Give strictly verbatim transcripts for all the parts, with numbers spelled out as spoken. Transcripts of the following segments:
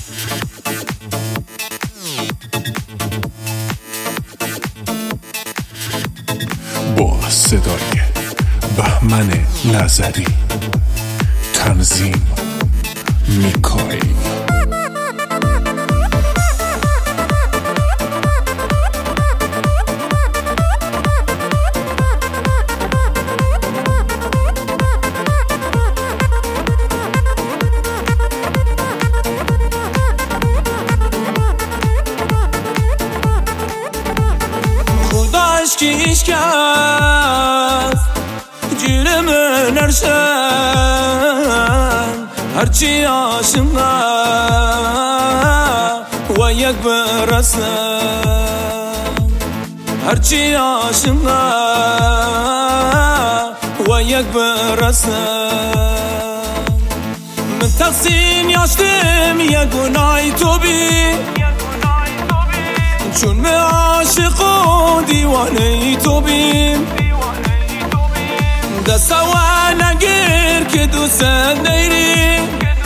با صدای بهمن نظری، تنظیم میکائیل. عشقیش کس جیرم نرسن هرچی عاشقه و یک برسن، هرچی عاشقه و یک برسن. من تقسیم یاشتم یک گناهی تو بی، چون من عاشق و دیوانه تو بیم. دست و نگیر که دوست دیری،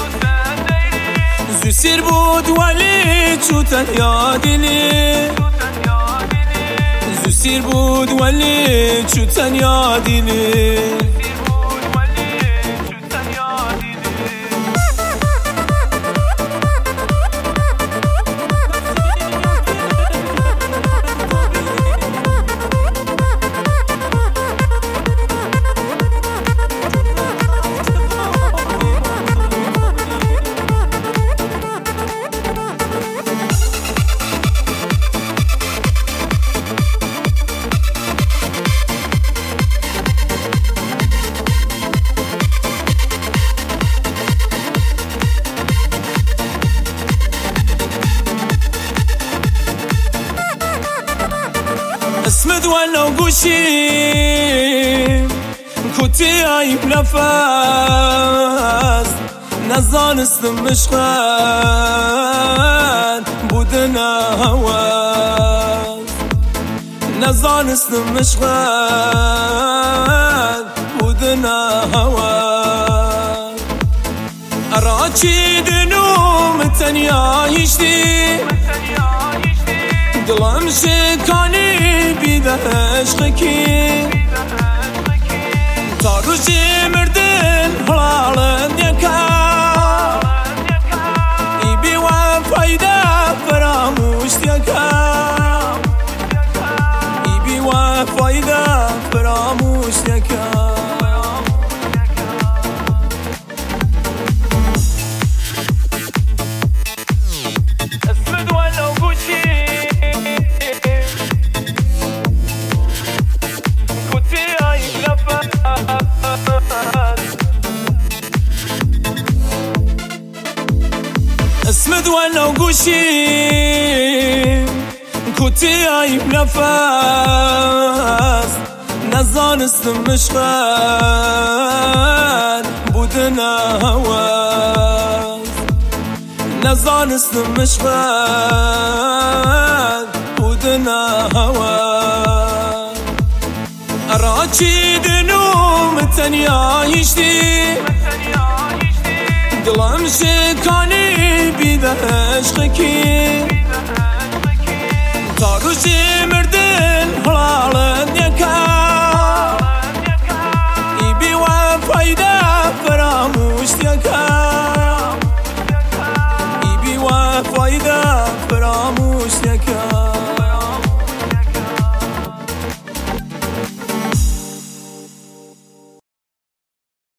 زو سیر بود ولی چو تنیا دیلی، زو سیر بود ولی چو تنیا دیلی. اسمت ولو گوشیم کتی عیب نفس، نزانستم عشقت بودن هوس، نزانستم عشقت بودن هوس. ارا چی دنوم تنیا یشتی، دلم شکانی بیده عشق کی، تا روزی مردن حلال یکا، ای بی وفایده فراموش یکا، ای بی وفایده فراموش یکا. اسمت ولو گوشیم کتی عیب نفس، نزانستم عشقت بودن هوس، نزانستم عشقت بودن هوس. ارا چی دنوم تنیا یشتی، دلم شکانی بیده عشق کی، تا روزی مردن حلال یکا، ای بی وفایده فراموش یکا، ای بی وفایده فراموش یکا.